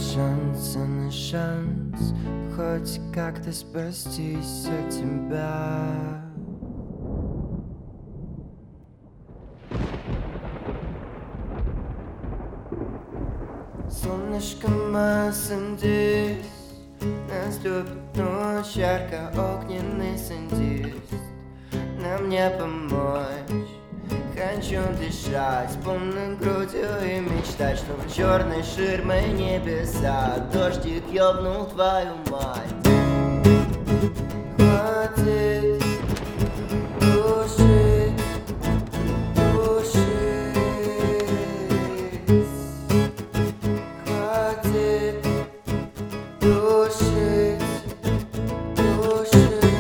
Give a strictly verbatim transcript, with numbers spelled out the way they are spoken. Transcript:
шанса на шанс хоть как-то спастись от тебя. Солнышко садись, наступит ночь, ярко огненный сандист. Нам не помочь, хочу дышать полной грудью и мечтать, что в черной ширмой небеса дождик ёбнул твою мать. Хватит душить, душить. Хватит душить, душить.